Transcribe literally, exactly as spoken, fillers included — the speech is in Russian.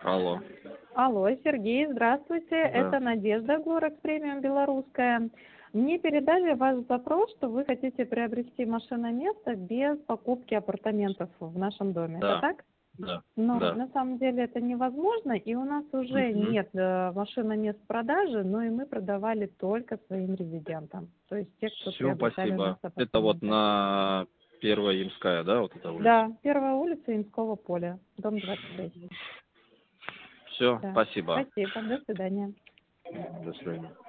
Алло. Алло, Сергей, здравствуйте. Да. Это Надежда, Город Премиум Белорусская. Мне передали ваш запрос, что вы хотите приобрести машиноместо без покупки апартаментов в нашем доме. Это Да. так? Да. Но Да. на самом деле это невозможно, и у нас уже Мгм. нет э, машиномест в продаже, но и мы продавали только своим резидентам. То есть те, кто Все, приобретали у нас спасибо. Это вот апартаменты. на Первая Ямская, да, вот эта улица? Да, первая улица Имского поля, дом двадцать шесть. Все, Да. спасибо. Спасибо, до свидания. До свидания.